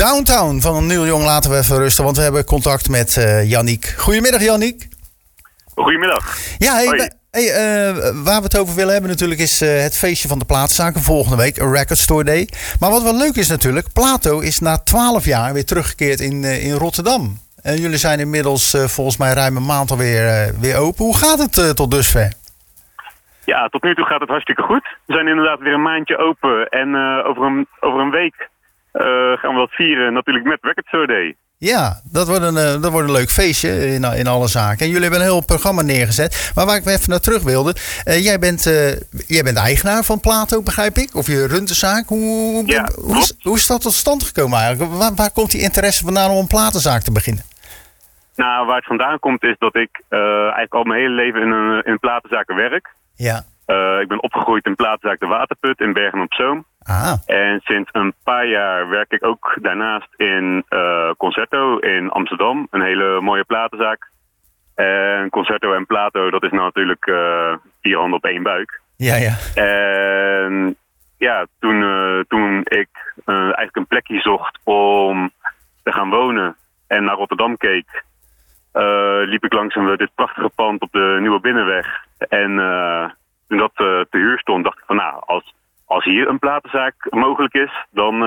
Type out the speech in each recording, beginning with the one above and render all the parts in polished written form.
Downtown van Neil Young laten we even rusten, want we hebben contact met Yannick. Goedemiddag, Yannick. Goedemiddag. Ja, waar we het over willen hebben natuurlijk is het feestje van de platenzaken volgende week, een Record Store Day. Maar wat wel leuk is natuurlijk, Plato is na 12 jaar weer teruggekeerd in Rotterdam. En jullie zijn inmiddels volgens mij ruim een maand alweer weer open. Hoe gaat het tot dusver? Ja, tot nu toe gaat het hartstikke goed. We zijn inderdaad weer een maandje open en over een week gaan we dat vieren natuurlijk met Record Store Day. Ja, dat wordt een leuk feestje in alle zaken. En jullie hebben een heel programma neergezet. Maar waar ik even naar terug wilde. Jij bent eigenaar van Plato, begrijp ik? Of je runt de zaak. Hoe is dat tot stand gekomen eigenlijk? Waar komt die interesse vandaan om een platenzaak te beginnen? Nou, waar het vandaan komt is dat ik eigenlijk al mijn hele leven in een platenzaken werk. Ja. Ik ben opgegroeid in platenzaak De Waterput in Bergen-op-Zoom. Aha. En sinds een paar jaar werk ik ook daarnaast in Concerto in Amsterdam. Een hele mooie platenzaak. En Concerto en Plato, dat is nou natuurlijk 4 handen op 1 buik. Ja, ja. En ja, toen ik eigenlijk een plekje zocht om te gaan wonen en naar Rotterdam keek, liep ik langs dit prachtige pand op de Nieuwe Binnenweg. En toen dat te huur stond, dacht ik van nou, als hier een platenzaak mogelijk is, dan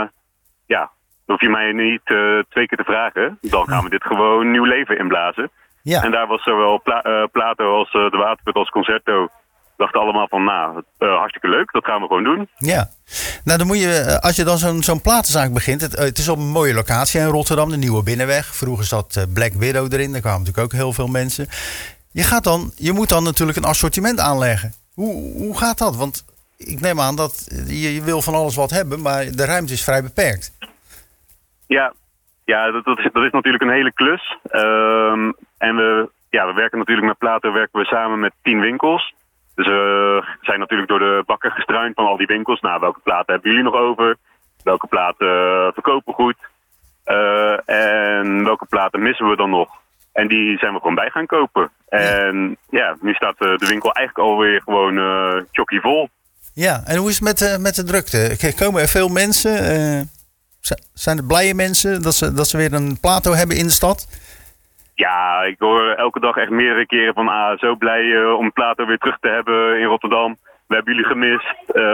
hoef je mij niet 2 keer te vragen. Dan gaan we dit gewoon nieuw leven inblazen. Ja. En daar was zowel Plato als De Waterput als Concerto dachten allemaal van hartstikke leuk, dat gaan we gewoon doen. Ja, nou dan moet je, als je dan zo'n platenzaak begint, het is op een mooie locatie in Rotterdam, de Nieuwe Binnenweg. Vroeger zat Black Widow erin, daar kwamen natuurlijk ook heel veel mensen. Je moet dan natuurlijk een assortiment aanleggen. Hoe gaat dat? Want ik neem aan dat je wil van alles wat hebben, maar de ruimte is vrij beperkt. Ja, dat is natuurlijk een hele klus. En we werken natuurlijk met Plato samen met 10 winkels. Dus we zijn natuurlijk door de bakker gestruind van al die winkels. Nou, welke platen hebben jullie nog over? Welke platen verkopen goed? En welke platen missen we dan nog? En die zijn we gewoon bij gaan kopen. En nu staat de winkel eigenlijk alweer gewoon chocky vol. Ja, en hoe is het met de drukte? Komen er veel mensen? Zijn er blije mensen dat ze weer een Plato hebben in de stad? Ja, ik hoor elke dag echt meerdere keren van zo blij om Plato weer terug te hebben in Rotterdam. We hebben jullie gemist.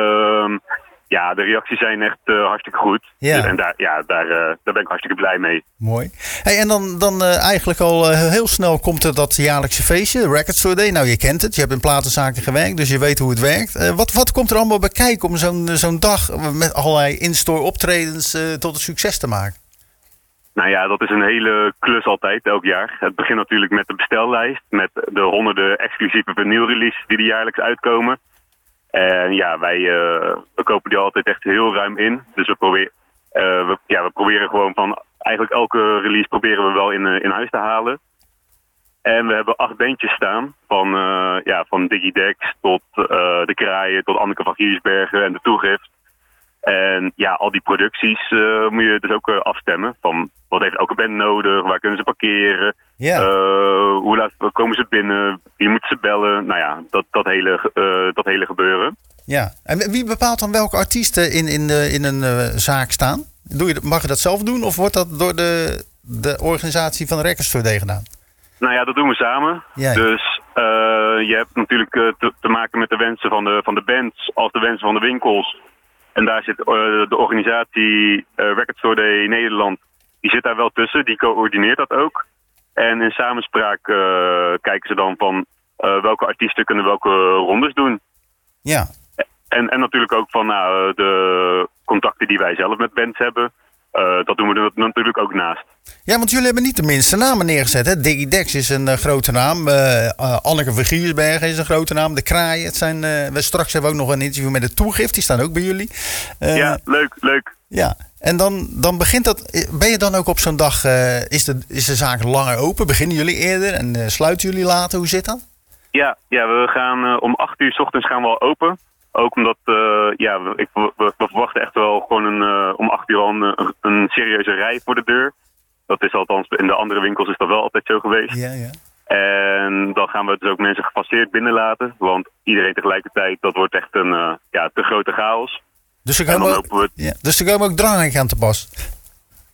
De reacties zijn echt hartstikke goed. Ja. En daar ben ik hartstikke blij mee. Mooi. Hey, en dan eigenlijk al heel snel komt er dat jaarlijkse feestje, de Record Store Day. Nou, je kent het. Je hebt in platenzaken gewerkt, dus je weet hoe het werkt. Wat komt er allemaal bij kijken om zo'n dag met allerlei in-store optredens tot een succes te maken? Nou ja, dat is een hele klus altijd, elk jaar. Het begint natuurlijk met de bestellijst, met de honderden exclusieve vinylreleases die er jaarlijks uitkomen. En ja, we kopen die altijd echt heel ruim in. Dus we proberen gewoon van eigenlijk elke release proberen we wel in huis te halen. En we hebben 8 bandjes staan, van Digidex tot De Kraaien, tot Anneke van Giersbergen en De Toegift. En ja, al die producties moet je dus ook afstemmen. Van wat heeft elke band nodig? Waar kunnen ze parkeren? Yeah. Hoe laat komen ze binnen? Wie moeten ze bellen? Nou ja, dat hele gebeuren. Ja, en wie bepaalt dan welke artiesten in een zaak staan? Mag je dat zelf doen of wordt dat door de organisatie van de Record Store Day gedaan? Nou ja, dat doen we samen. Ja. Dus je hebt natuurlijk te maken met de wensen van de bands als de wensen van de winkels. En daar zit de organisatie Record Store Day Nederland, die zit daar wel tussen, die coördineert dat ook. En in samenspraak kijken ze dan van welke artiesten kunnen welke rondes doen. Ja. En natuurlijk ook van de contacten die wij zelf met bands hebben. Dat doen we er natuurlijk ook naast. Ja, want jullie hebben niet de minste namen neergezet. Hè? Digidex is een grote naam. Anneke van Giersbergen is een grote naam. De Kraaien. Straks hebben we ook nog een interview met De Toegift. Die staan ook bij jullie. Ja, leuk. Ja, en dan begint dat. Ben je dan ook op zo'n dag. Is de zaak langer open? Beginnen jullie eerder en sluiten jullie later? Hoe zit dat? Ja, we gaan om 8:00 's ochtends gaan we al open. Ook omdat we verwachten echt wel gewoon om 8:00 al een serieuze rij voor de deur. Dat is althans, in de andere winkels is dat wel altijd zo geweest. Ja, ja. En dan gaan we dus ook mensen gefaseerd binnenlaten. Want iedereen tegelijkertijd, dat wordt echt een te grote chaos. Dus er komen ook drank aan te pas.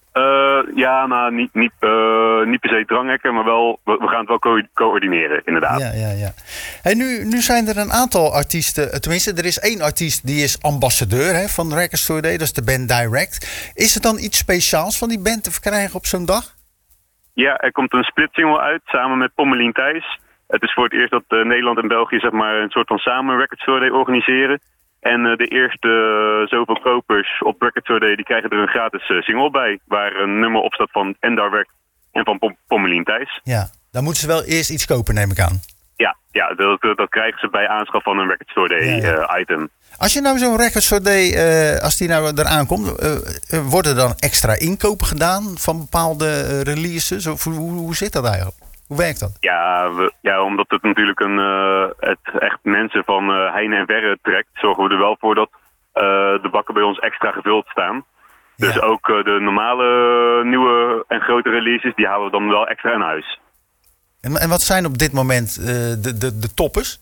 Ja, nou, niet per se dranghekken, maar wel, we gaan het wel coördineren, inderdaad. Ja. Hey, nu zijn er een aantal artiesten, tenminste, er is 1 artiest die is ambassadeur van Record Store Day, dat is de band Direct. Is er dan iets speciaals van die band te verkrijgen op zo'n dag? Ja, er komt een splitsingle uit, samen met Pommelien Thijs. Het is voor het eerst dat Nederland en België zeg maar een soort van samen Record Store Day organiseren. En de eerste zoveel kopers op Record Store Day, die krijgen er een gratis single bij. Waar een nummer op staat van Direct en van Pommelien Thijs. Ja, dan moeten ze wel eerst iets kopen, neem ik aan. Ja, dat krijgen ze bij aanschaf van een Record Store Day item. Als je nou zo'n Record Store Day, als die nou eraan komt, worden er dan extra inkopen gedaan van bepaalde releases? Of hoe zit dat eigenlijk? Hoe werkt dat? Ja, omdat het natuurlijk het echt mensen van heine en verre trekt, zorgen we er wel voor dat de bakken bij ons extra gevuld staan. Dus Ja. ook de normale nieuwe en grote releases, die halen we dan wel extra in huis. En wat zijn op dit moment de toppers?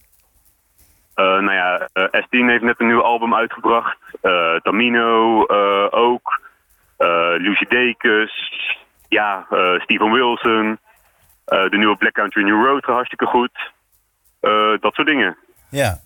S10 heeft net een nieuw album uitgebracht. Tamino ook. Lucy Dacus. Ja, Steven Wilson. De nieuwe Black Country New Road, hartstikke goed. Dat soort dingen. Ja.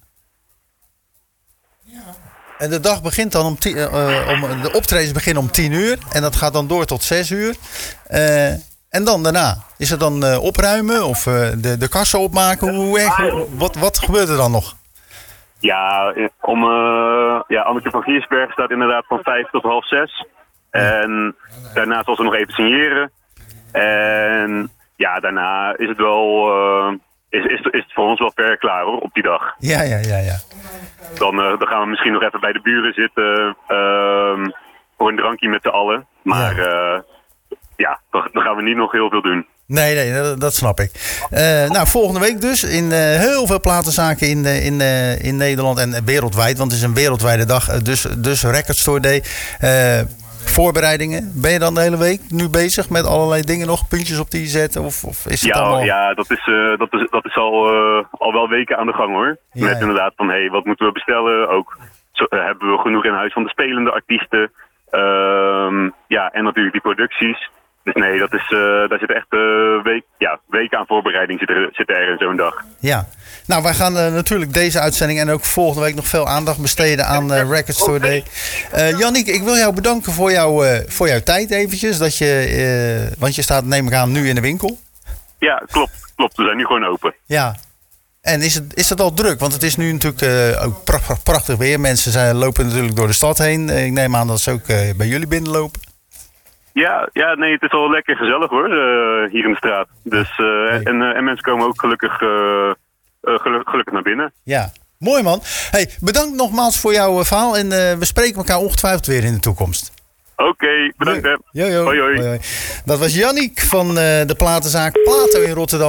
En de dag begint dan de optredens beginnen om 10:00 en dat gaat dan door tot 6:00. En dan daarna? Is het dan opruimen of de kassen opmaken? Wat gebeurt er dan nog? Ja, Anneke van Giersberg staat inderdaad van 5 tot half 6. En daarna zal ze nog even signeren. En ja, daarna is het wel... Is het voor ons wel ver klaar hoor, op die dag. Ja. Dan gaan we misschien nog even bij de buren zitten voor een drankje met z'n allen. Maar dan gaan we niet nog heel veel doen. Nee, dat snap ik. Volgende week dus in heel veel platenzaken in Nederland en wereldwijd. Want het is een wereldwijde dag, dus Record Store Day. Voorbereidingen. Ben je dan de hele week nu bezig met allerlei dingen nog? Puntjes op die zetten? Of is het allemaal... Ja, dat is al wel weken aan de gang hoor. Ja, Met inderdaad van, wat moeten we bestellen? Ook hebben we genoeg in huis van de spelende artiesten. En natuurlijk die producties. Dus nee, daar zit echt weken aan voorbereiding zitten er in zo'n dag. Ja, nou wij gaan natuurlijk deze uitzending en ook volgende week nog veel aandacht besteden aan Record Store Day. Yannick, ik wil jou bedanken voor jouw tijd eventjes. Want je staat, neem ik aan, nu in de winkel. Ja, klopt. We zijn nu gewoon open. Ja. En is het al druk? Want het is nu natuurlijk ook prachtig weer. Mensen lopen natuurlijk door de stad heen. Ik neem aan dat ze ook bij jullie binnenlopen. Ja, nee, het is wel lekker gezellig hoor, hier in de straat. Dus, en mensen komen ook gelukkig naar binnen. Ja, mooi man. Hey, bedankt nogmaals voor jouw verhaal en we spreken elkaar ongetwijfeld weer in de toekomst. Oké, bedankt hè. Hoi. Hoi. Dat was Yannick van de platenzaak Plato in Rotterdam.